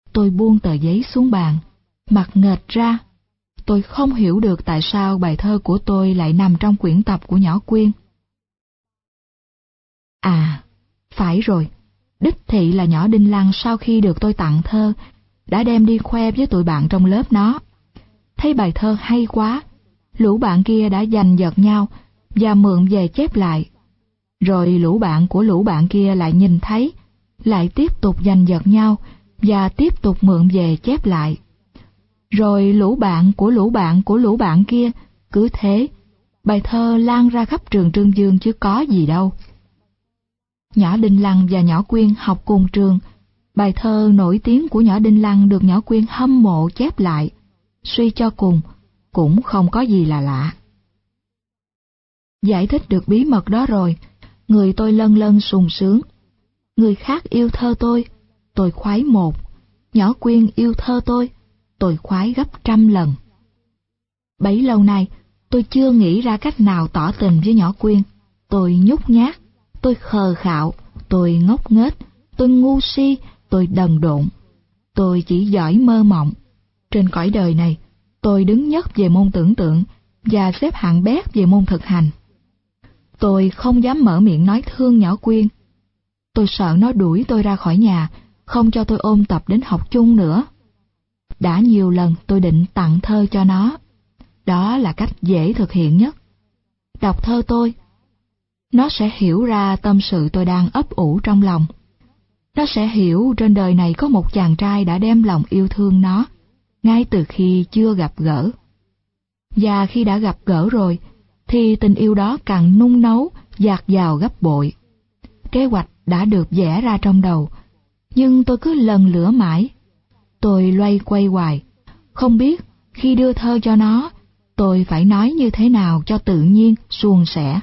Tôi buông tờ giấy xuống bàn, mặt nghệch ra. Tôi không hiểu được tại sao bài thơ của tôi lại nằm trong quyển tập của nhỏ Quyên. À, phải rồi, đích thị là nhỏ Đinh Lăng sau khi được tôi tặng thơ, đã đem đi khoe với tụi bạn trong lớp nó. Thấy bài thơ hay quá, lũ bạn kia đã giành giật nhau và mượn về chép lại. Rồi lũ bạn của lũ bạn kia lại nhìn thấy, lại tiếp tục giành giật nhau và tiếp tục mượn về chép lại. Rồi lũ bạn của lũ bạn của lũ bạn kia, cứ thế, bài thơ lan ra khắp trường Trương Dương chứ có gì đâu. Nhỏ Đinh Lăng và nhỏ Quyên học cùng trường, bài thơ nổi tiếng của nhỏ Đinh Lăng được nhỏ Quyên hâm mộ chép lại, suy cho cùng, cũng không có gì là lạ. Giải thích được bí mật đó rồi, người tôi lân lân sung sướng. Người khác yêu thơ tôi khoái một, nhỏ Quyên yêu thơ tôi khoái gấp 100 lần. Bấy lâu nay, tôi chưa nghĩ ra cách nào tỏ tình với nhỏ Quyên. Tôi nhút nhát, tôi khờ khạo, tôi ngốc nghếch, tôi ngu si, tôi đần độn. Tôi chỉ giỏi mơ mộng. Trên cõi đời này, tôi đứng nhất về môn tưởng tượng và xếp hạng bét về môn thực hành. Tôi không dám mở miệng nói thương nhỏ Quyên. Tôi sợ nó đuổi tôi ra khỏi nhà, không cho tôi ôn tập đến học chung nữa. Đã nhiều lần tôi định tặng thơ cho nó. Đó là cách dễ thực hiện nhất. Đọc thơ tôi, nó sẽ hiểu ra tâm sự tôi đang ấp ủ trong lòng. Nó sẽ hiểu trên đời này có một chàng trai đã đem lòng yêu thương nó, ngay từ khi chưa gặp gỡ. Và khi đã gặp gỡ rồi, thì tình yêu đó càng nung nấu, dạt dào gấp bội. Kế hoạch đã được vẽ ra trong đầu, nhưng tôi cứ lần lữa mãi. Tôi loay quay hoài, không biết khi đưa thơ cho nó, tôi phải nói như thế nào cho tự nhiên, suôn sẻ.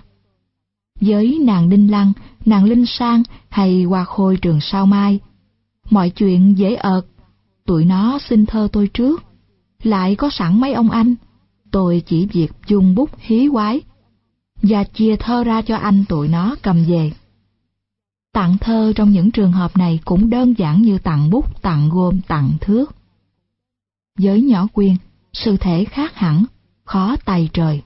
Với nàng Đinh Lăng, nàng Linh Sang hay Hoa Khôi Trường Sao Mai, mọi chuyện dễ ợt. Tụi nó xin thơ tôi trước, lại có sẵn mấy ông anh. Tôi chỉ việc dùng bút hí hoái và chia thơ ra cho anh tụi nó cầm về. Tặng thơ trong những trường hợp này cũng đơn giản như tặng bút, tặng gôm, tặng thước. Với nhỏ Quyên, sự thể khác hẳn, khó tay trời.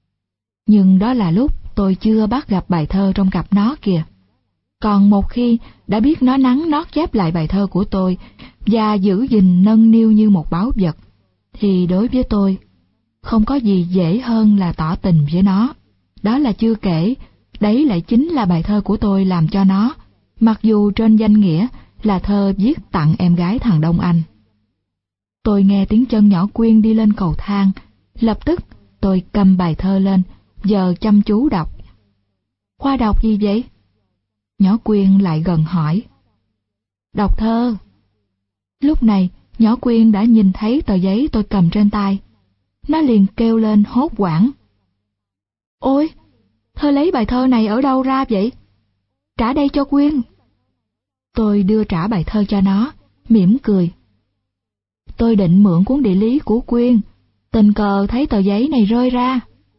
Nhưng đó là lúc tôi chưa bắt gặp bài thơ trong cặp nó kìa. Còn một khi đã biết nó nắn nót chép lại bài thơ của tôi và giữ gìn nâng niu như một báu vật, thì đối với tôi, không có gì dễ hơn là tỏ tình với nó. Đó là chưa kể, đấy lại chính là bài thơ của tôi làm cho nó, mặc dù trên danh nghĩa là thơ viết tặng em gái thằng Đông Anh. Tôi nghe tiếng chân nhỏ Quyên đi lên cầu thang, lập tức tôi cầm bài thơ lên, giờ chăm chú đọc. Khoa đọc gì vậy? Nhỏ Quyên lại gần hỏi. Đọc thơ. Lúc này, nhỏ Quyên đã nhìn thấy tờ giấy tôi cầm trên tay. Nó liền kêu lên hốt hoảng. Ôi, thơ lấy bài thơ này ở đâu ra vậy? Trả đây cho Quyên. Tôi đưa trả bài thơ cho nó, mỉm cười. Tôi định mượn cuốn địa lý của Quyên, tình cờ thấy tờ giấy này rơi ra.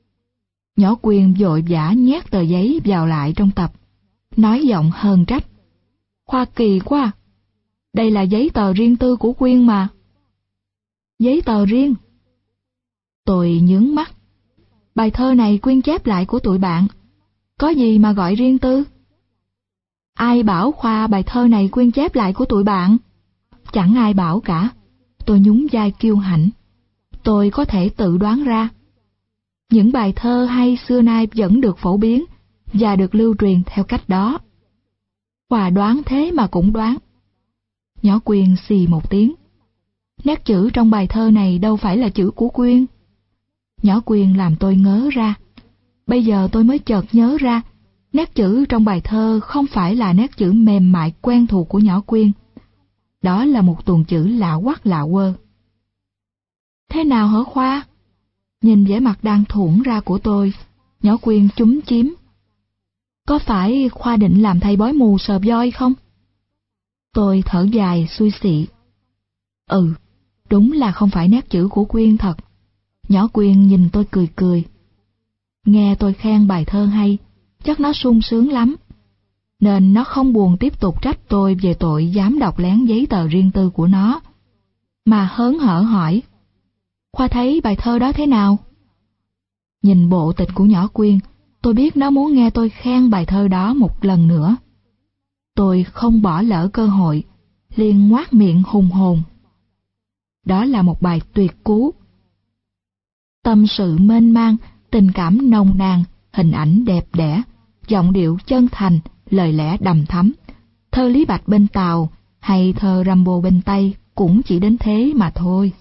Nhỏ Quyên vội vã nhét tờ giấy vào lại trong tập, nói giọng hờn trách. Khoa kỳ quá, đây là giấy tờ riêng tư của Quyên mà. Giấy tờ riêng? Tôi nhướng mắt. Bài thơ này Quyên chép lại của tụi bạn, có gì mà gọi riêng tư? Ai bảo Khoa bài thơ này Quyên chép lại của tụi bạn? Chẳng ai bảo cả. Tôi nhún vai kiêu hãnh. Tôi có thể tự đoán ra. Những bài thơ hay xưa nay vẫn được phổ biến và được lưu truyền theo cách đó. Khoa đoán thế mà cũng đoán. Nhỏ Quyên xì một tiếng. Nét chữ trong bài thơ này đâu phải là chữ của Quyên. Nhỏ Quyên làm tôi ngớ ra. Bây giờ tôi mới chợt nhớ ra, nét chữ trong bài thơ không phải là nét chữ mềm mại quen thuộc của nhỏ Quyên. Đó là một tuồng chữ lạ hoắc lạ quơ. Thế nào hả Khoa? Nhìn vẻ mặt đang thủng ra của tôi, nhỏ Quyên chúm chím. Có phải Khoa định làm thầy bói mù sờ voi không? Tôi thở dài xui xị. Đúng là không phải nét chữ của Quyên thật. Nhỏ Quyên nhìn tôi cười cười. Nghe tôi khen bài thơ hay, chắc nó sung sướng lắm, nên nó không buồn tiếp tục trách tôi về tội dám đọc lén giấy tờ riêng tư của nó, mà hớn hở hỏi: Khoa thấy bài thơ đó thế nào? Nhìn bộ tịch của nhỏ Quyên, tôi biết nó muốn nghe tôi khen bài thơ đó một lần nữa. Tôi không bỏ lỡ cơ hội, liền ngoác miệng hùng hồn: Đó là một bài tuyệt cú. Tâm sự mênh mang, tình cảm nồng nàn, hình ảnh đẹp đẽ, giọng điệu chân thành, lời lẽ đầm thắm. Thơ Lý Bạch bên Tàu hay thơ Rambo bên Tây cũng chỉ đến thế mà thôi.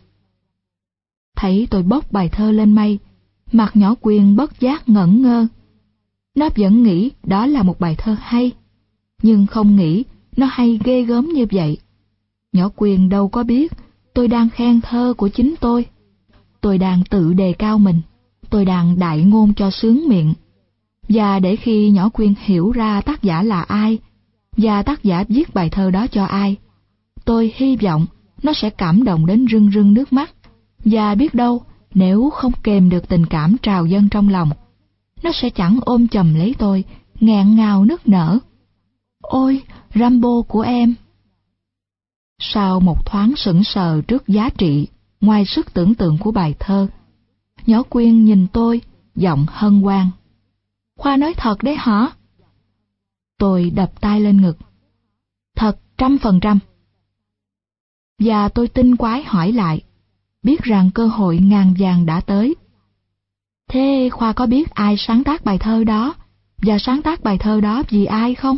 Thấy tôi bốc bài thơ lên mây, mặt nhỏ Quyên bất giác ngẩn ngơ. Nó vẫn nghĩ đó là một bài thơ hay, nhưng không nghĩ nó hay ghê gớm như vậy. Nhỏ Quyên đâu có biết tôi đang khen thơ của chính tôi. Tôi đang tự đề cao mình, tôi đang đại ngôn cho sướng miệng. Và để khi nhỏ Quyên hiểu ra tác giả là ai, và tác giả viết bài thơ đó cho ai, tôi hy vọng nó sẽ cảm động đến rưng rưng nước mắt. Và biết đâu, nếu không kềm được tình cảm trào dâng trong lòng, nó sẽ chẳng ôm chầm lấy tôi, nghẹn ngào nức nở: Ôi, Rambo của em! Sau một thoáng sững sờ trước giá trị ngoài sức tưởng tượng của bài thơ, nhỏ Quyên nhìn tôi, giọng hân hoan: Khoa nói thật đấy hả? Tôi đập tay lên ngực: Thật 100%. Và tôi tinh quái hỏi lại, biết rằng cơ hội ngàn vàng đã tới: Thế Khoa có biết ai sáng tác bài thơ đó, và sáng tác bài thơ đó vì ai không?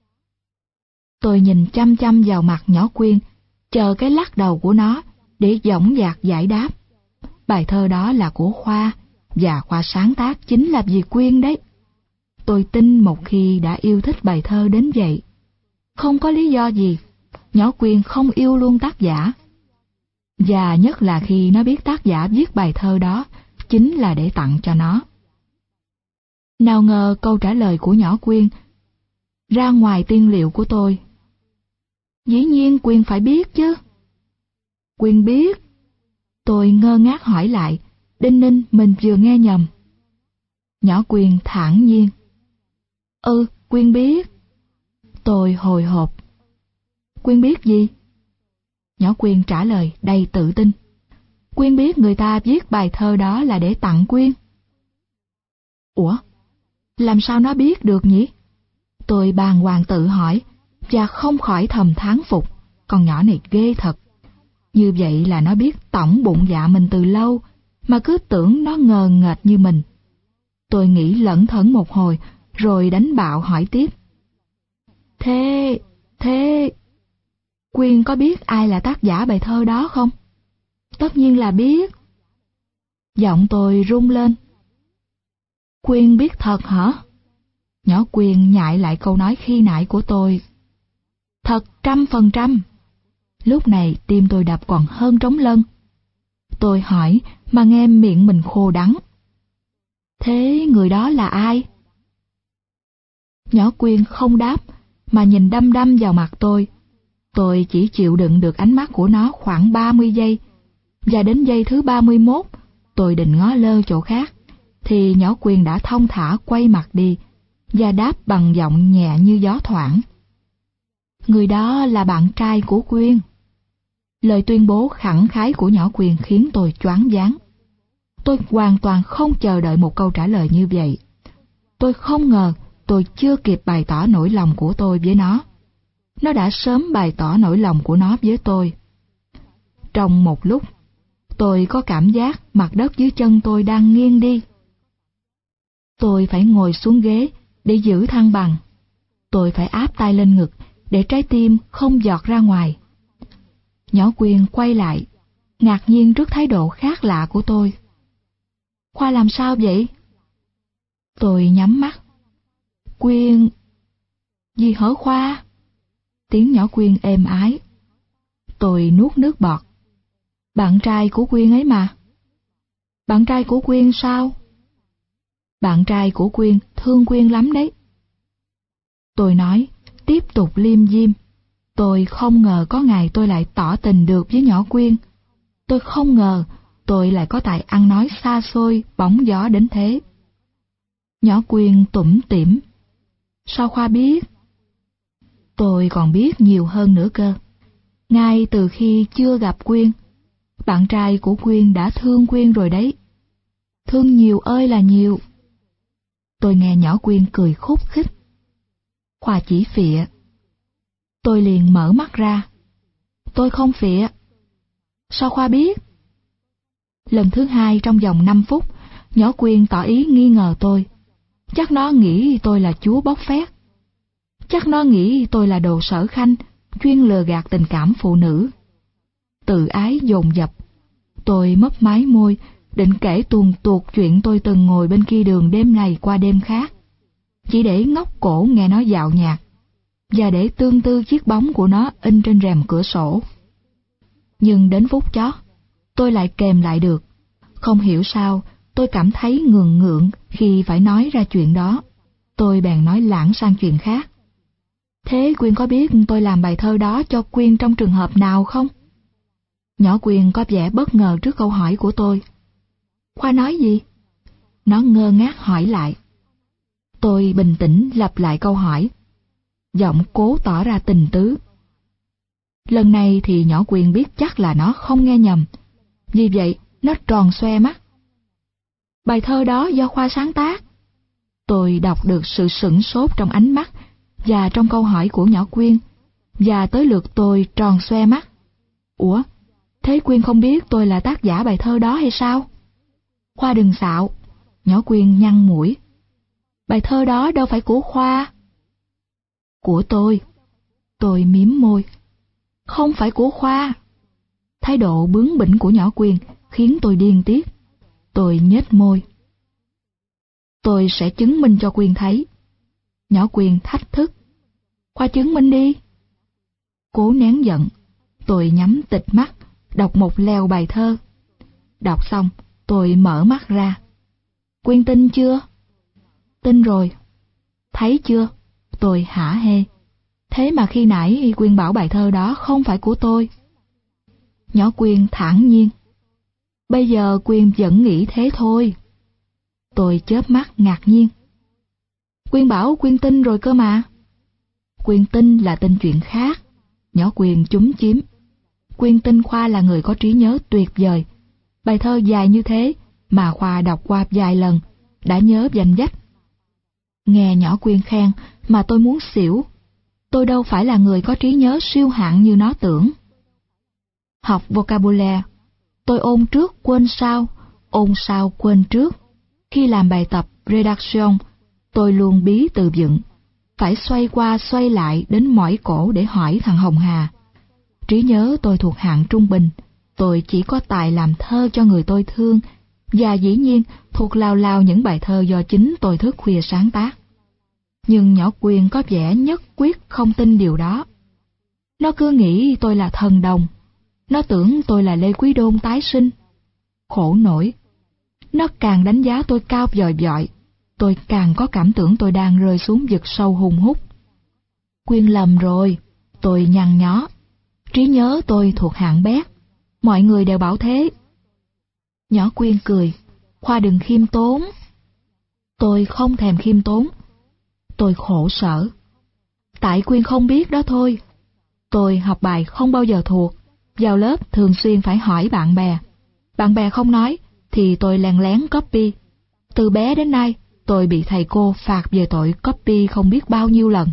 Tôi nhìn chăm chăm vào mặt nhỏ Quyên, chờ cái lắc đầu của nó để dõng dạc giải đáp. Bài thơ đó là của Khoa, và Khoa sáng tác chính là vì Quyên đấy. Tôi tin một khi đã yêu thích bài thơ đến vậy, không có lý do gì nhỏ Quyên không yêu luôn tác giả. Và nhất là khi nó biết tác giả viết bài thơ đó chính là để tặng cho nó. Nào ngờ câu trả lời của nhỏ Quyên ra ngoài tiên liệu của tôi: Dĩ nhiên Quyên phải biết chứ. Quyên biết? Tôi ngơ ngác hỏi lại, đinh ninh mình vừa nghe nhầm. Nhỏ Quyên thản nhiên: Quyên biết. Tôi hồi hộp: Quyên biết gì? Nhỏ Quyên trả lời đầy tự tin: Quyên biết người ta viết bài thơ đó là để tặng Quyên. Ủa? Làm sao nó biết được nhỉ? Tôi bàng hoàng tự hỏi, và không khỏi thầm thán phục, con nhỏ này ghê thật. Như vậy là nó biết tổng bụng dạ mình từ lâu, mà cứ tưởng nó ngờ nghệch như mình. Tôi nghĩ lẩn thẩn một hồi, rồi đánh bạo hỏi tiếp: Thế... Quyên có biết ai là tác giả bài thơ đó không? Tất nhiên là biết. Giọng tôi rung lên: Quyên biết thật hả? Nhỏ Quyên nhại lại câu nói khi nãy của tôi: Thật 100%. Lúc này tim tôi đập còn hơn trống lân. Tôi hỏi mà nghe miệng mình khô đắng: Thế người đó là ai? Nhỏ Quyên không đáp, mà nhìn đăm đăm vào mặt tôi. Tôi chỉ chịu đựng được ánh mắt của nó khoảng 30 giây, và đến giây thứ 31, tôi định ngó lơ chỗ khác, thì nhỏ Quyên đã thong thả quay mặt đi, và đáp bằng giọng nhẹ như gió thoảng: Người đó là bạn trai của Quyên. Lời tuyên bố khẳng khái của nhỏ Quyên khiến tôi choáng váng. Tôi hoàn toàn không chờ đợi một câu trả lời như vậy. Tôi không ngờ tôi chưa kịp bày tỏ nỗi lòng của tôi với nó. Nó đã sớm bày tỏ nỗi lòng của nó với tôi. Trong một lúc, tôi có cảm giác mặt đất dưới chân tôi đang nghiêng đi. Tôi phải ngồi xuống ghế để giữ thăng bằng. Tôi phải áp tay lên ngực để trái tim không giọt ra ngoài. Nhỏ Quyên quay lại, ngạc nhiên trước thái độ khác lạ của tôi. Khoa làm sao vậy? Tôi nhắm mắt. Quyên... Gì hở Khoa? Tiếng nhỏ Quyên êm ái. Tôi nuốt nước bọt. Bạn trai của Quyên ấy mà. Bạn trai của Quyên sao? Bạn trai của Quyên thương Quyên lắm đấy. Tôi nói, tiếp tục liêm diêm. Tôi không ngờ có ngày tôi lại tỏ tình được với nhỏ Quyên. Tôi không ngờ tôi lại có tài ăn nói xa xôi, bóng gió đến thế. Nhỏ Quyên tủm tỉm. Sao Khoa biết? Tôi còn biết nhiều hơn nữa cơ. Ngay từ khi chưa gặp Quyên, Bạn trai của Quyên đã thương Quyên rồi đấy. Thương nhiều ơi là nhiều. Tôi nghe nhỏ Quyên cười khúc khích. Khoa chỉ phịa. Tôi liền mở mắt ra. Tôi không phịa. Sao Khoa biết? Lần thứ hai trong vòng 5 phút, nhỏ Quyên tỏ ý nghi ngờ tôi. Chắc nó nghĩ tôi là chúa bốc phét. Chắc nó nghĩ tôi là đồ sở khanh, chuyên lừa gạt tình cảm phụ nữ. Tự ái dồn dập. Tôi mấp máy môi, định kể tuồn tuột chuyện tôi từng ngồi bên kia đường đêm này qua đêm khác, chỉ để ngóc cổ nghe nó dạo nhạc, và để tương tư chiếc bóng của nó in trên rèm cửa sổ. Nhưng đến phút chót, tôi lại kềm lại được. Không hiểu sao, tôi cảm thấy ngượng ngượng khi phải nói ra chuyện đó. Tôi bèn nói lảng sang chuyện khác. Thế Quyên có biết tôi làm bài thơ đó cho Quyên trong trường hợp nào không? Nhỏ Quyên có vẻ bất ngờ trước câu hỏi của tôi. Khoa nói gì? Nó ngơ ngác hỏi lại. Tôi bình tĩnh lặp lại câu hỏi, giọng cố tỏ ra tình tứ. Lần này thì nhỏ Quyên biết chắc là nó không nghe nhầm, vì vậy nó tròn xoe mắt. Bài thơ đó do Khoa sáng tác. Tôi đọc được sự sửng sốt trong ánh mắt và trong câu hỏi của nhỏ Quyên, và tới lượt tôi tròn xoe mắt. Ủa, thế Quyên không biết tôi là tác giả bài thơ đó hay sao? Khoa đừng xạo. Nhỏ Quyên nhăn mũi. Bài thơ đó đâu phải của Khoa. Của tôi. Tôi mím môi. Không phải của Khoa. Thái độ bướng bỉnh của nhỏ Quyên khiến tôi điên tiết. Tôi nhếch môi. Tôi sẽ chứng minh cho Quyên thấy. Nhỏ Quyên thách thức. Khoa chứng minh đi. Cố nén giận, tôi nhắm tịt mắt, đọc một lèo bài thơ. Đọc xong, tôi mở mắt ra. Quyên tin chưa? Tin rồi. Thấy chưa? Tôi hả hê. Thế mà khi nãy Quyên bảo bài thơ đó không phải của tôi. Nhỏ Quyên thản nhiên. Bây giờ Quyên vẫn nghĩ thế thôi. Tôi chớp mắt ngạc nhiên. Quyên bảo Quyên tin rồi cơ mà. Quyên tin là tin chuyện khác. Nhỏ Quyên chúm chím. Quyên tin Khoa là người có trí nhớ tuyệt vời. Bài thơ dài như thế mà Khoa đọc qua vài lần, đã nhớ danh vách. Nghe nhỏ Quyên khen mà tôi muốn xỉu. Tôi đâu phải là người có trí nhớ siêu hạng như nó tưởng. Học vocabulary, tôi ôn trước quên sau, ôn sau quên trước. Khi làm bài tập redaction, tôi luôn bí từ vựng, phải xoay qua xoay lại đến mỏi cổ để hỏi thằng Hồng Hà. Trí nhớ tôi thuộc hạng trung bình, tôi chỉ có tài làm thơ cho người tôi thương, và dĩ nhiên thuộc lao lao những bài thơ do chính tôi thức khuya sáng tác. Nhưng nhỏ Quyên có vẻ nhất quyết không tin điều đó. Nó cứ nghĩ tôi là thần đồng, nó tưởng tôi là Lê Quý Đôn tái sinh. Khổ nổi. Nó càng đánh giá tôi cao vời vợi, tôi càng có cảm tưởng tôi đang rơi xuống vực sâu hùng hút. Quyên lầm rồi, tôi nhăn nhó. Trí nhớ tôi thuộc hạng bét, mọi người đều bảo thế. Nhỏ Quyên cười. Khoa đừng khiêm tốn. Tôi không thèm khiêm tốn. Tôi khổ sở. Tại Quyên không biết đó thôi. Tôi học bài không bao giờ thuộc, vào lớp thường xuyên phải hỏi bạn bè. Bạn bè không nói thì tôi lén lén copy. Từ bé đến nay, tôi bị thầy cô phạt về tội copy không biết bao nhiêu lần.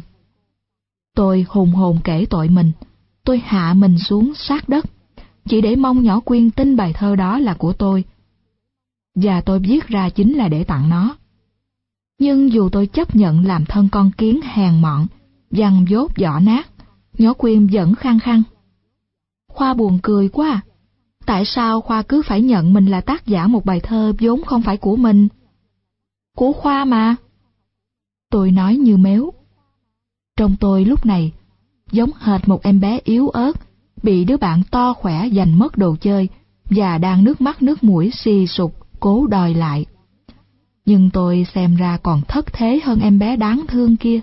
Tôi hùng hồn kể tội mình. Tôi hạ mình xuống sát đất, chỉ để mong nhỏ Quyên tin bài thơ đó là của tôi. Và tôi viết ra chính là để tặng nó. Nhưng dù tôi chấp nhận làm thân con kiến hèn mọn, văng dốt vỏ nát, nhỏ Quyên vẫn khăng khăng. Khoa buồn cười quá. Tại sao Khoa cứ phải nhận mình là tác giả một bài thơ vốn không phải của mình? Của Khoa mà. Tôi nói như mếu. Trong tôi lúc này, giống hệt một em bé yếu ớt, bị đứa bạn to khỏe giành mất đồ chơi, và đang nước mắt nước mũi xì sụp, cố đòi lại. Nhưng tôi xem ra còn thất thế hơn em bé đáng thương kia.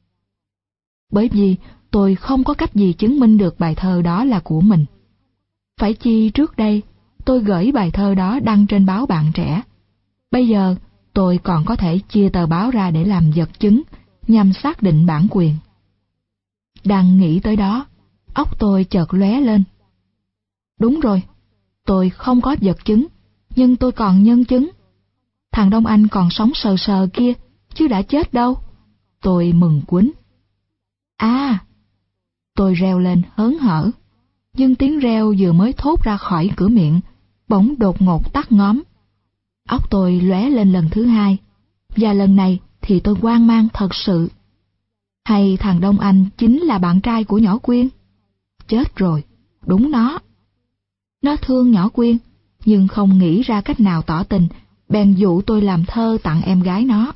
Bởi vì tôi không có cách gì chứng minh được bài thơ đó là của mình. Phải chi trước đây, tôi gửi bài thơ đó đăng trên báo Bạn Trẻ. Bây giờ, tôi còn có thể chia tờ báo ra để làm vật chứng, nhằm xác định bản quyền. Đang nghĩ tới đó, óc tôi chợt lóe lên. Đúng rồi, Tôi không có vật chứng, nhưng tôi còn nhân chứng. Thằng Đông Anh còn sống sờ sờ kia, chứ đã chết đâu. Tôi mừng quýnh. À! Tôi reo lên hớn hở, nhưng tiếng reo vừa mới thốt ra khỏi cửa miệng, bỗng đột ngột tắt ngóm. Óc tôi lóe lên lần thứ hai, và lần này thì tôi hoang mang thật sự. Hay thằng Đông Anh chính là bạn trai của nhỏ Quyên? Chết rồi, đúng nó. Nó thương nhỏ Quyên, nhưng không nghĩ ra cách nào tỏ tình, bèn dụ tôi làm thơ tặng em gái nó.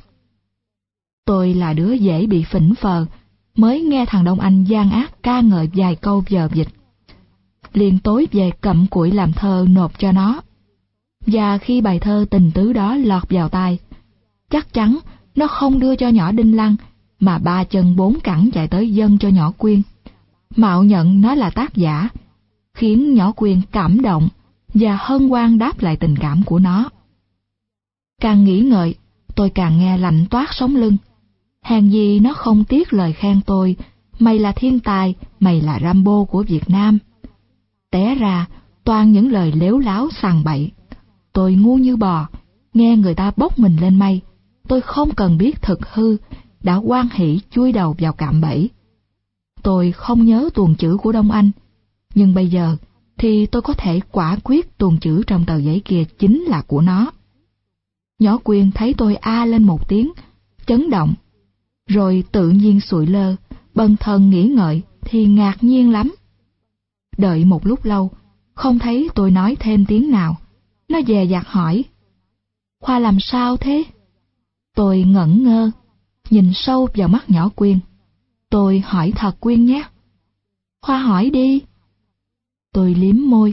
Tôi là đứa dễ bị phỉnh phờ, mới nghe thằng Đông Anh gian ác ca ngợi vài câu vờ vịt. Liền tối về cặm cụi làm thơ nộp cho nó. Và khi bài thơ tình tứ đó lọt vào tai, chắc chắn nó không đưa cho nhỏ Đinh Lăng, mà 3 chân 4 cẳng chạy tới dâng cho nhỏ Quyên, mạo nhận nó là tác giả, khiến nhỏ Quyên cảm động và hân hoan đáp lại tình cảm của nó. Càng nghĩ ngợi, tôi càng nghe lạnh toát sống lưng. Hèn gì nó không tiếc lời khen tôi, mày là thiên tài, mày là Rambo của Việt Nam. Té ra, toàn những lời lếu láo sằng bậy. Tôi ngu như bò, nghe người ta bốc mình lên mây. Tôi không cần biết thực hư, đã hoan hỉ chui đầu vào cạm bẫy. Tôi không nhớ tuồng chữ của Đông Anh, nhưng bây giờ thì tôi có thể quả quyết tuồng chữ trong tờ giấy kia chính là của nó. Nhỏ Quyên thấy tôi a lên một tiếng, chấn động, rồi tự nhiên sụi lơ, bần thần nghĩ ngợi thì ngạc nhiên lắm. Đợi một lúc lâu, không thấy tôi nói thêm tiếng nào, nó dè dặt hỏi: Khoa làm sao thế? Tôi ngẩn ngơ, nhìn sâu vào mắt nhỏ Quyên. Tôi hỏi thật Quyên nhé. Khoa hỏi đi. Tôi liếm môi.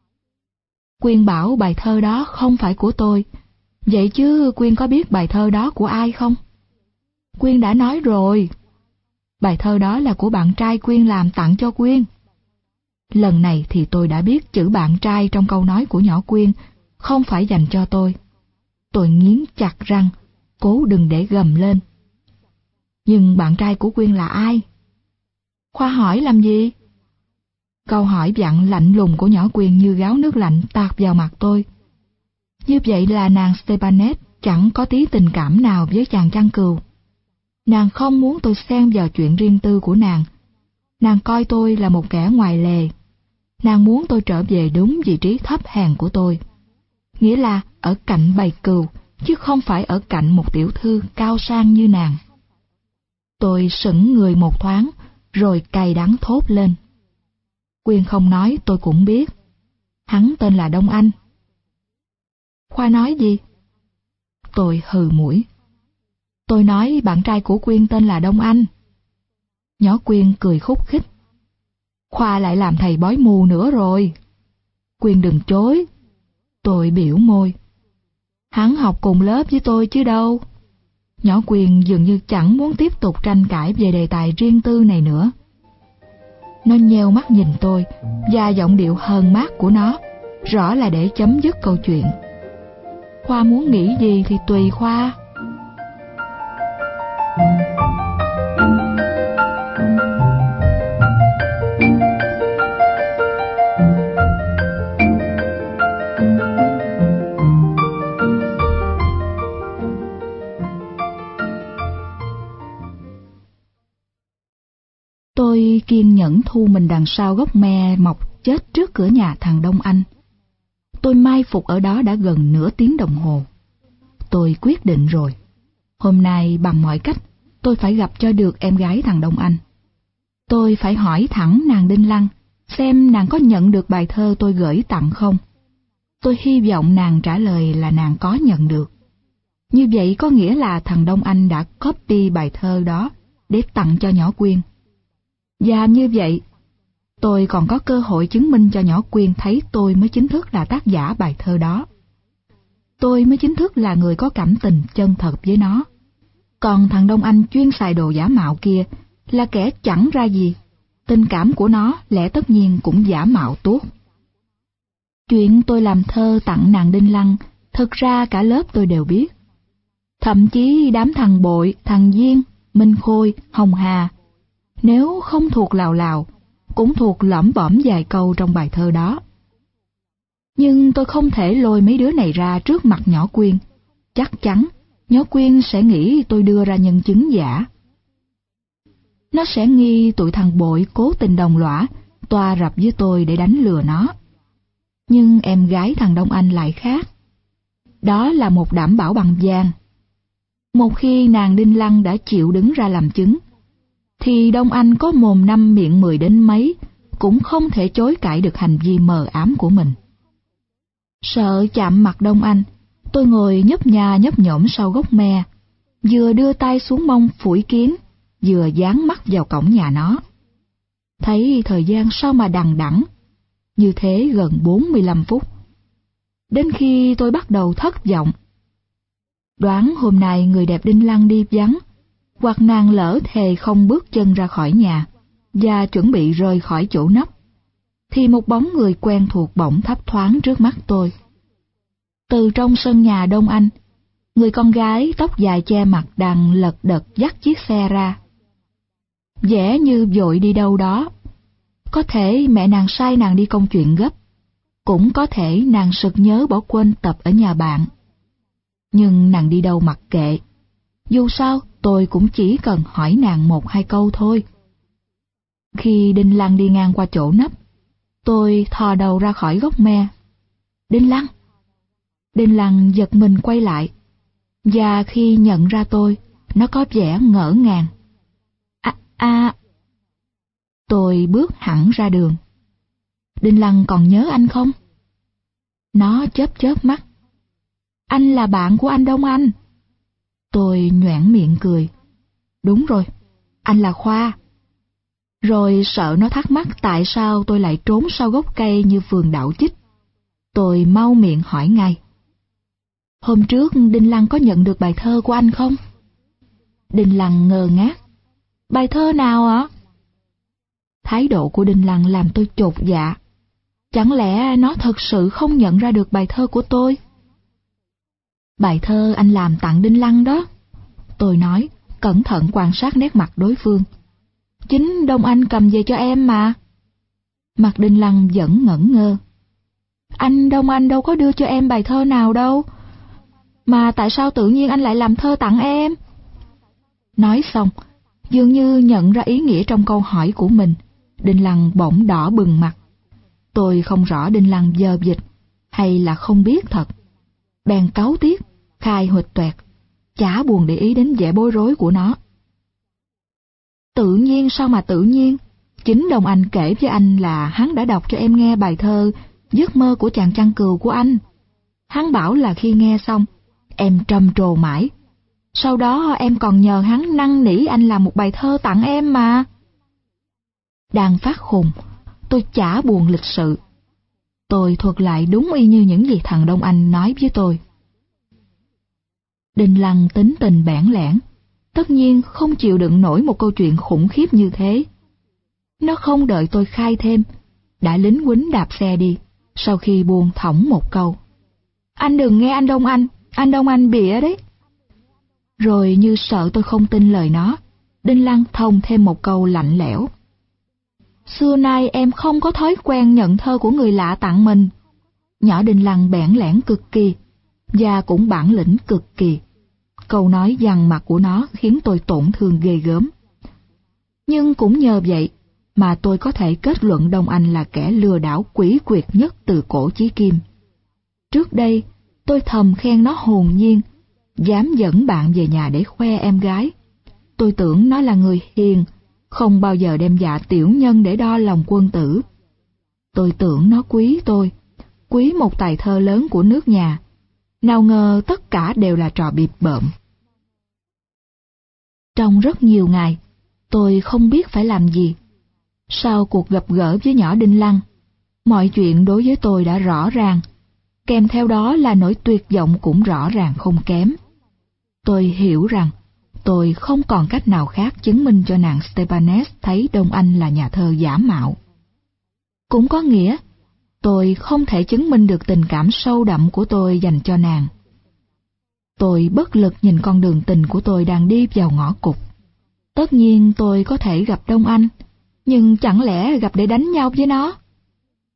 Quyên bảo bài thơ đó không phải của tôi, vậy chứ Quyên có biết bài thơ đó của ai không? Quyên đã nói rồi. Bài thơ đó là của bạn trai Quyên làm tặng cho Quyên. Lần này thì tôi đã biết chữ bạn trai trong câu nói của nhỏ Quyên không phải dành cho tôi. Tôi nghiến chặt răng, cố đừng để gầm lên. Nhưng bạn trai của Quyên là ai? Khoa hỏi làm gì? Câu hỏi vặn lạnh lùng của nhỏ Quyên như gáo nước lạnh tạt vào mặt tôi. Như vậy là nàng Stepanet chẳng có tí tình cảm nào với chàng chăn cừu. Nàng không muốn tôi xen vào chuyện riêng tư của nàng. Nàng coi tôi là một kẻ ngoài lề. Nàng muốn tôi trở về đúng vị trí thấp hèn của tôi. Nghĩa là ở cạnh bầy cừu, chứ không phải ở cạnh một tiểu thư cao sang như nàng. Tôi sững người một thoáng, rồi cay đắng thốt lên. Quyên không nói tôi cũng biết. Hắn tên là Đông Anh. Khoa nói gì? Tôi hừ mũi. Tôi nói bạn trai của Quyên tên là Đông Anh. Nhỏ Quyên cười khúc khích. Khoa lại làm thầy bói mù nữa rồi. Quyên đừng chối. Tôi biểu môi. Hắn học cùng lớp với tôi chứ đâu. Nhỏ Quyên dường như chẳng muốn tiếp tục tranh cãi về đề tài riêng tư này nữa. Nó nheo mắt nhìn tôi, và giọng điệu hờn mát của nó rõ là để chấm dứt câu chuyện. Khoa muốn nghĩ gì thì tùy Khoa. Tôi kiên nhẫn thu mình đằng sau gốc me mọc chết trước cửa nhà thằng Đông Anh. Tôi mai phục ở đó đã gần nửa tiếng đồng hồ. Tôi quyết định rồi. Hôm nay bằng mọi cách, tôi phải gặp cho được em gái thằng Đông Anh. Tôi phải hỏi thẳng nàng Đinh Lăng, xem nàng có nhận được bài thơ tôi gửi tặng không. Tôi hy vọng nàng trả lời là nàng có nhận được. Như vậy có nghĩa là thằng Đông Anh đã copy bài thơ đó để tặng cho nhỏ Quyên. Và như vậy, tôi còn có cơ hội chứng minh cho nhỏ Quyên thấy tôi mới chính thức là tác giả bài thơ đó. Tôi mới chính thức là người có cảm tình chân thật với nó. Còn thằng Đông Anh chuyên xài đồ giả mạo kia là kẻ chẳng ra gì. Tình cảm của nó lẽ tất nhiên cũng giả mạo tuốt. Chuyện tôi làm thơ tặng nàng Đinh Lăng, thực ra cả lớp tôi đều biết. Thậm chí đám thằng Bội, thằng Diên, Minh Khôi, Hồng Hà, nếu không thuộc lào lào, cũng thuộc lõm bõm vài câu trong bài thơ đó. Nhưng tôi không thể lôi mấy đứa này ra trước mặt nhỏ Quyên. Chắc chắn nhỏ Quyên sẽ nghĩ tôi đưa ra nhân chứng giả. Nó sẽ nghi tụi thằng Bội cố tình đồng lõa, toa rập với tôi để đánh lừa nó. Nhưng em gái thằng Đông Anh lại khác. Đó là một đảm bảo bằng vàng. Một khi nàng Đinh Lăng đã chịu đứng ra làm chứng, thì Đông Anh có mồm 5 miệng 10 đến mấy cũng không thể chối cãi được hành vi mờ ám của mình. Sợ chạm mặt Đông Anh, tôi ngồi nhấp nha nhấp nhổm sau gốc me, vừa đưa tay xuống mông phủi kiến, vừa dán mắt vào cổng nhà nó. Thấy thời gian sao mà đằng đẵng, như thế gần 45 phút. Đến khi tôi bắt đầu thất vọng. Đoán hôm nay người đẹp Đinh Lăng đi vắng, hoặc nàng lỡ thề không bước chân ra khỏi nhà và chuẩn bị rời khỏi chỗ nấp, thì một bóng người quen thuộc bỗng thấp thoáng trước mắt tôi. Từ trong sân nhà Đông Anh, người con gái tóc dài che mặt đang lật đật dắt chiếc xe ra. Vẻ như vội đi đâu đó. Có thể mẹ nàng sai nàng đi công chuyện gấp, cũng có thể nàng sực nhớ bỏ quên tập ở nhà bạn. Nhưng nàng đi đâu mặc kệ. Dù sao, tôi cũng chỉ cần hỏi nàng 1-2 câu thôi. Khi Đinh Lăng đi ngang qua chỗ nấp, tôi thò đầu ra khỏi gốc me. Đinh Lăng! Đinh Lăng giật mình quay lại, và khi nhận ra tôi, nó có vẻ ngỡ ngàng. Tôi bước hẳn ra đường. Đinh Lăng còn nhớ anh không? Nó chớp chớp mắt. Anh là bạn của anh Đông Anh. Tôi nhoẻn miệng cười. Đúng rồi, anh là Khoa. Rồi sợ nó thắc mắc tại sao tôi lại trốn sau gốc cây như vườn đậu chích, tôi mau miệng hỏi ngay. Hôm trước Đinh Lăng có nhận được bài thơ của anh không? Đinh Lăng ngơ ngác. Bài thơ nào ạ? Thái độ của Đinh Lăng làm tôi chột dạ. Chẳng lẽ nó thật sự không nhận ra được bài thơ của tôi? Bài thơ anh làm tặng Đinh Lăng đó. Tôi nói, cẩn thận quan sát nét mặt đối phương. Chính Đông Anh cầm về cho em mà. Mặt Đinh Lăng vẫn ngẩn ngơ. Anh Đông Anh đâu có đưa cho em bài thơ nào đâu. Mà tại sao tự nhiên anh lại làm thơ tặng em? Nói xong, dường như nhận ra ý nghĩa trong câu hỏi của mình, Đinh Lăng bỗng đỏ bừng mặt. Tôi không rõ Đinh Lăng vờ vịt hay là không biết thật. Bèn cáu tiết, khai huỵch toẹt, chả buồn để ý đến vẻ bối rối của nó. Tự nhiên sao mà tự nhiên? Chính Đông Anh kể với anh là hắn đã đọc cho em nghe bài thơ Giấc mơ của chàng chăn cừu của anh. Hắn bảo là khi nghe xong, em trầm trồ mãi. Sau đó em còn nhờ hắn năn nỉ anh làm một bài thơ tặng em mà. Đang phát khùng, tôi chả buồn lịch sự. Tôi thuật lại đúng y như những gì thằng Đông Anh nói với tôi. Đinh Lăng tính tình bẽn lẽn, tất nhiên không chịu đựng nổi một câu chuyện khủng khiếp như thế. Nó không đợi tôi khai thêm, đã lính quýnh đạp xe đi, sau khi buông thõng một câu. Anh đừng nghe anh Đông Anh bịa đấy. Rồi như sợ tôi không tin lời nó, Đinh Lăng thông thêm một câu lạnh lẽo. Xưa nay em không có thói quen nhận thơ của người lạ tặng mình. Nhỏ Đinh Lăng bẽn lẽn cực kỳ, và cũng bản lĩnh cực kỳ. Câu nói dằn mặt của nó khiến tôi tổn thương ghê gớm. Nhưng cũng nhờ vậy mà tôi có thể kết luận Đông Anh là kẻ lừa đảo quỷ quyệt nhất từ cổ chí kim. Trước đây, tôi thầm khen nó hồn nhiên, dám dẫn bạn về nhà để khoe em gái. Tôi tưởng nó là người hiền, không bao giờ đem dạ tiểu nhân để đo lòng quân tử. Tôi tưởng nó quý tôi, quý một tài thơ lớn của nước nhà. Nào ngờ tất cả đều là trò bịp bợm. Trong rất nhiều ngày, tôi không biết phải làm gì. Sau cuộc gặp gỡ với nhỏ Đinh Lăng, mọi chuyện đối với tôi đã rõ ràng, kèm theo đó là nỗi tuyệt vọng cũng rõ ràng không kém. Tôi hiểu rằng tôi không còn cách nào khác chứng minh cho nàng Stepanes thấy Đông Anh là nhà thơ giả mạo. Cũng có nghĩa, tôi không thể chứng minh được tình cảm sâu đậm của tôi dành cho nàng. Tôi bất lực nhìn con đường tình của tôi đang đi vào ngõ cụt. Tất nhiên tôi có thể gặp Đông Anh, nhưng chẳng lẽ gặp để đánh nhau với nó?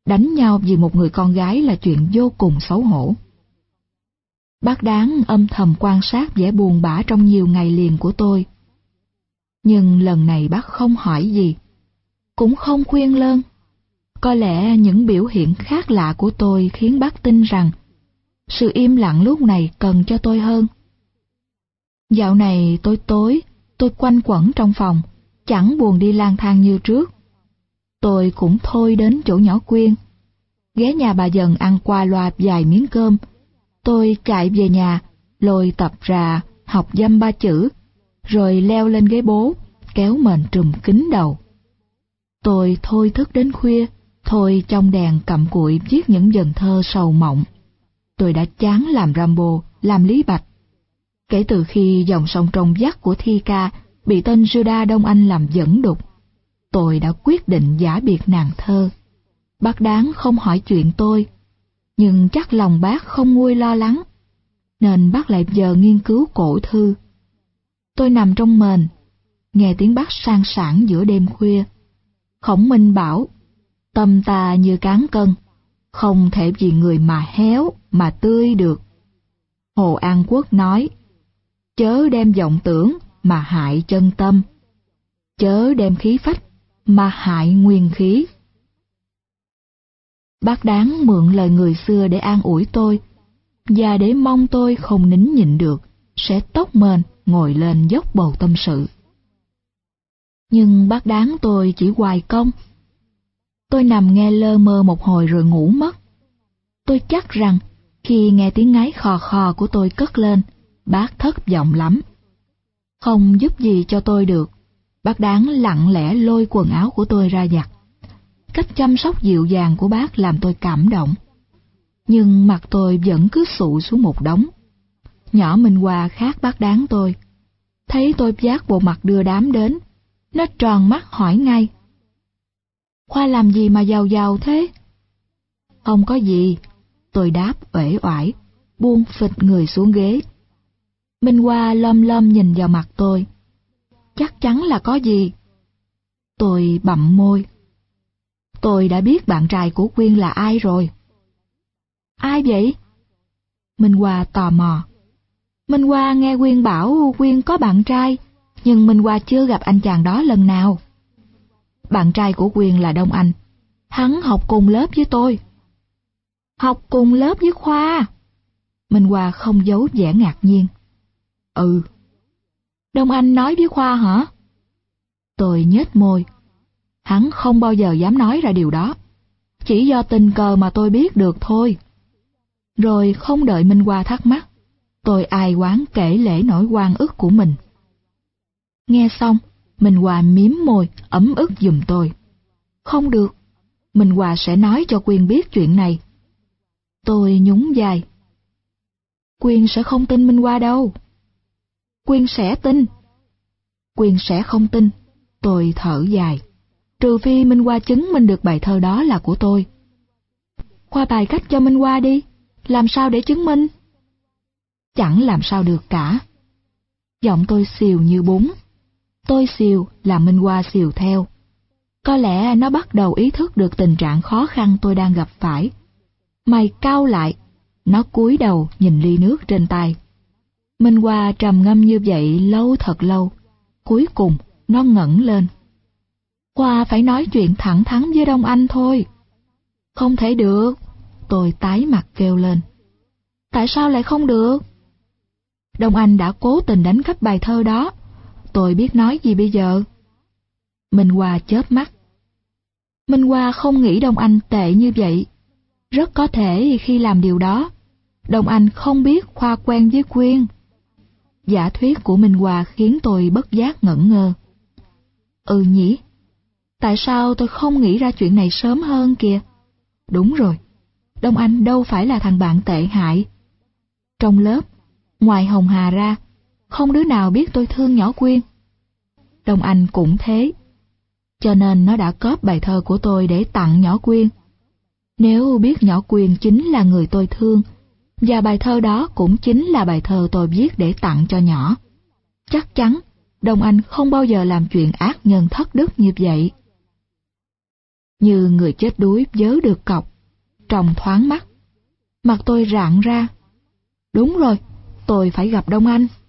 đánh nhau vì một người con gái là chuyện vô cùng xấu hổ. Bác Đáng âm thầm quan sát vẻ buồn bã trong nhiều ngày liền của tôi. Nhưng lần này bác không hỏi gì, cũng không khuyên lơn. Có lẽ những biểu hiện khác lạ của tôi khiến bác tin rằng sự im lặng lúc này cần cho tôi hơn. Dạo này tôi quanh quẩn trong phòng, chẳng buồn đi lang thang như trước. Tôi cũng thôi đến chỗ nhỏ Quyên, ghé nhà bà Dần ăn qua loa vài miếng cơm. Tôi chạy về nhà, lôi tập ra học dăm ba chữ, rồi leo lên ghế bố, kéo mền trùm kín đầu. Tôi thôi thức đến khuya, thôi trong đèn cặm cụi viết những dần thơ sầu mộng. Tôi đã chán làm Rambo, làm Lý Bạch. Kể từ khi dòng sông trong vắt của thi ca bị tên Judas Đông Anh làm dẫn đục, tôi đã quyết định giả biệt nàng thơ. Bác Đáng không hỏi chuyện tôi, nhưng chắc lòng bác không nguôi lo lắng, nên bác lại giờ nghiên cứu cổ thư. Tôi nằm trong mền, nghe tiếng bác sang sảng giữa đêm khuya. Khổng Minh bảo, tâm ta như cán cân, không thể vì người mà héo mà tươi được. Hồ An Quốc nói, chớ đem vọng tưởng mà hại chân tâm, chớ đem khí phách mà hại nguyên khí. Bác Đáng mượn lời người xưa để an ủi tôi, và để mong tôi không nín nhịn được, sẽ tốc mền ngồi lên dốc bầu tâm sự. Nhưng bác Đáng tôi chỉ hoài công. Tôi nằm nghe lơ mơ một hồi rồi ngủ mất. Tôi chắc rằng khi nghe tiếng ngáy khò khò của tôi cất lên, bác thất vọng lắm. Không giúp gì cho tôi được, bác Đáng lặng lẽ lôi quần áo của tôi ra giặt. Cách chăm sóc dịu dàng của bác làm tôi cảm động. Nhưng mặt tôi vẫn cứ sụ xuống một đống. Nhỏ Minh Hoa khác bác Đáng tôi. Thấy tôi vác bộ mặt đưa đám đến, nó tròn mắt hỏi ngay. Khoa làm gì mà giàu giàu thế? Không có gì, tôi đáp uể oải, buông phịch người xuống ghế. Minh Hoa lom lom nhìn vào mặt tôi. Chắc chắn là có gì. Tôi bặm môi. Tôi đã biết bạn trai của Quyên là ai rồi. Ai vậy? Minh Hoa tò mò. Minh Hoa nghe Quyên bảo Quyên có bạn trai, nhưng Minh Hoa chưa gặp anh chàng đó lần nào. Bạn trai của Quyên là Đông Anh. Hắn học cùng lớp với tôi. Học cùng lớp với Khoa? Minh Hoa không giấu vẻ ngạc nhiên. Ừ. Đông Anh nói với Khoa hả? Tôi nhếch môi. Hắn không bao giờ dám nói ra điều đó. Chỉ do tình cờ mà tôi biết được thôi. Rồi không đợi Minh Hoa thắc mắc, tôi ai oán kể lể nỗi oan ức của mình. Nghe xong, Minh Hoa mím môi, ấm ức giùm tôi. Không được, Minh Hoa sẽ nói cho Quyên biết chuyện này. Tôi nhún vai. Quyên sẽ không tin Minh Hoa đâu. Quyên sẽ tin. Quyên sẽ không tin, tôi thở dài. Trừ phi Minh Hoa chứng minh được bài thơ đó là của tôi. Khoa bài cách cho Minh Hoa đi, làm sao để chứng minh? Chẳng làm sao được cả. Giọng tôi xìu như bún. Tôi xìu là Minh Hoa xìu theo. Có lẽ nó bắt đầu ý thức được tình trạng khó khăn tôi đang gặp phải. Mày cau lại, nó cúi đầu nhìn ly nước trên tay. Minh Hoa trầm ngâm như vậy lâu thật lâu. Cuối cùng nó ngẩng lên. Khoa phải nói chuyện thẳng thắn với Đông Anh thôi. Không thể được, tôi tái mặt kêu lên. Tại sao lại không được? Đông Anh đã cố tình đánh cắp bài thơ đó. Tôi biết nói gì bây giờ? Minh Hoa chớp mắt. Minh Hoa không nghĩ Đông Anh tệ như vậy. Rất có thể khi làm điều đó, Đông Anh không biết Khoa quen với Quyên. Giả thuyết của Minh Hoa khiến tôi bất giác ngẩn ngơ. Ừ nhỉ? Tại sao tôi không nghĩ ra chuyện này sớm hơn kìa? Đúng rồi, Đông Anh đâu phải là thằng bạn tệ hại. Trong lớp, ngoài Hồng Hà ra, không đứa nào biết tôi thương nhỏ Quyên. Đông Anh cũng thế. Cho nên nó đã cóp bài thơ của tôi để tặng nhỏ Quyên. Nếu biết nhỏ Quyên chính là người tôi thương, và bài thơ đó cũng chính là bài thơ tôi viết để tặng cho nhỏ, chắc chắn Đông Anh không bao giờ làm chuyện ác nhân thất đức như vậy. như người chết đuối vớ được cọc, trông thoáng mắt. Mặt tôi rạng ra. Đúng rồi, tôi phải gặp Đông Anh.